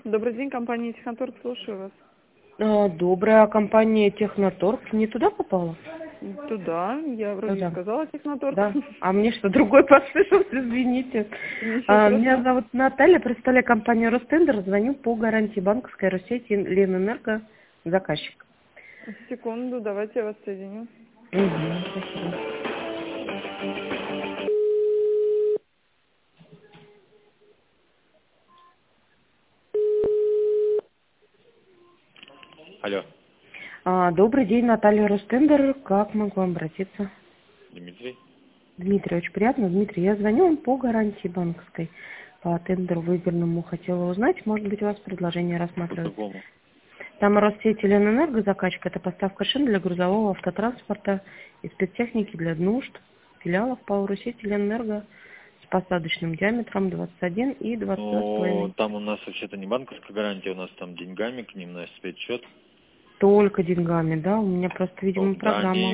Добрый день, компания Техноторг, слушаю вас. Добрая компания Техноторг. Не туда попала? Туда, я вроде Туда. сказала Техноторг. Да. А мне что, другой послышался, извините. Ничего Меня страшного. зовут Наталья, представляю компанию Ростендер, звоню по гарантии банковской Россети Ленэнерго, заказчик. Секунду, давайте я вас соединю. Спасибо. Алло, Добрый день, Наталья Ростендер. Как могу обратиться? Дмитрий. Дмитрий, очень приятно. Дмитрий, я звоню вам по гарантии банковской. По тендеру выигранному хотела узнать, может быть, у вас предложение По рассматривается. какому? Там Россети Ленэнерго закачка, это поставка шин для грузового автотранспорта и спецтехники для нужд филиалов по Россети Ленэнерго с посадочным диаметром 21 и 22,5. Ну, там у нас вообще-то не банковская гарантия, у нас там деньгами к ним на спецсчет. Только деньгами, да? У меня просто, видимо, Да, они программа.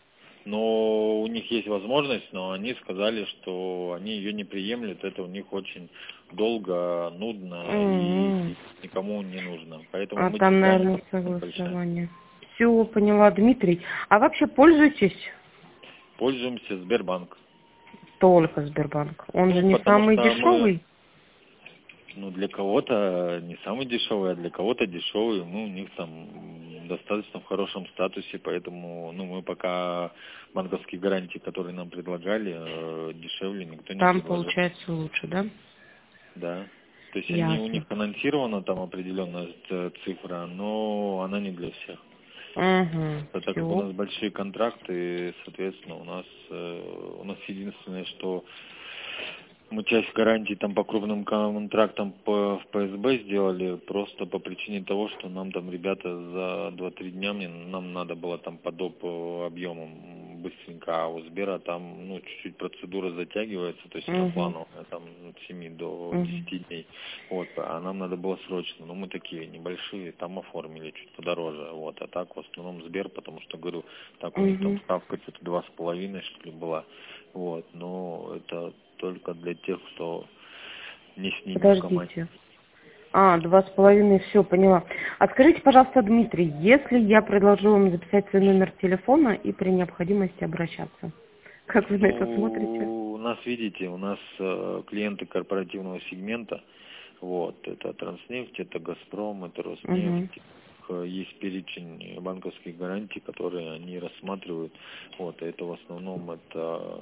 у них есть возможность, но они сказали, что они ее не приемлют, это у них очень долго, нудно и М-м. никому не нужно. Поэтому А мы там, деньгами наверное, просто решаем. согласование. Все, поняла, Дмитрий. А вообще пользуетесь? Пользуемся Сбербанк. Только Сбербанк. Он же Ну, не потому самый что мы, дешевый. ну, для кого-то не самый дешевый, а для кого-то дешевый. Мы у них там достаточно в хорошем статусе, поэтому, ну, мы пока банковские гарантии, которые нам предлагали, дешевле никто не Там предложил. получается лучше, да? Да. То есть они, у них Ясно. анонсирована там определенная цифра, но она не для всех. Угу. Так как у Все. нас большие контракты, соответственно, у нас единственное, что мы часть гарантий там по крупным контрактам в ПСБ сделали, просто по причине того, что нам там ребята за 2-3 дня, нам надо было там по доп. Объемам быстренько, а у Сбера там, ну, чуть-чуть процедура затягивается, то есть она Угу. плановая, там от 7 до Угу. 10 дней, вот, а нам надо было срочно, но мы такие небольшие, там оформили чуть подороже, вот, а так в основном Сбер, потому что, говорю, так у них там Угу. ставка что-то 2,5, что ли, была, вот, но это только для тех, кто не с ними в команде. Подождите. 2,5, все, поняла. А скажите, пожалуйста, Дмитрий, если я предложу вам записать свой номер телефона и при необходимости обращаться, как вы на это смотрите? Ну, у нас, видите, у нас клиенты корпоративного сегмента, вот, это Транснефть, это Газпром, это Угу. Роснефть, есть перечень банковских гарантий, которые они рассматривают, вот, это в основном это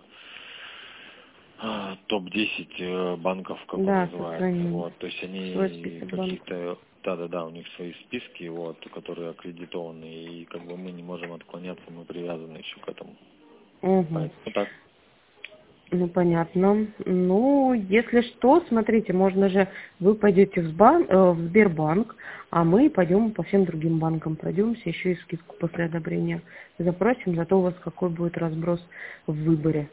топ-10 банков, как он Да, называется, сохраним вот, то есть свой они список банков. какие-то, да-да-да, у них свои списки, вот, которые аккредитованы, и как бы мы не можем отклоняться, мы привязаны еще к этому. Угу. Поэтому так. Ну, понятно. Ну, если что, смотрите, можно же, вы пойдете в Сбербанк, а мы пойдем по всем другим банкам, пройдемся, еще и скидку после одобрения запросим, зато у вас какой будет разброс в выборе.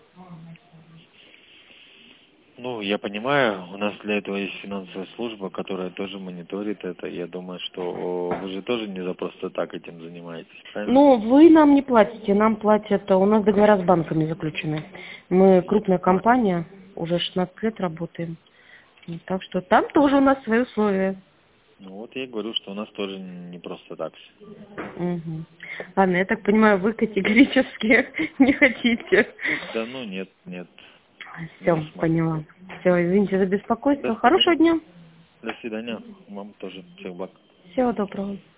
Ну, я понимаю, у нас для этого есть финансовая служба, которая тоже мониторит это. Я думаю, что вы же тоже не за просто так этим занимаетесь, правильно? Ну, вы нам не платите, нам платят, у нас договора с банками заключены. Мы Я крупная понимаю. компания, уже 16 лет работаем. Так что там тоже у нас свои условия. Ну вот я и говорю, что у нас тоже не просто так все. Угу. Ладно, я так понимаю, вы категорически не хотите. Да ну нет, нет, не Все, поняла. рассматриваю. Все, извините за До беспокойство. свидания. Хорошего дня. До свидания. Вам тоже всех благ. Всего доброго.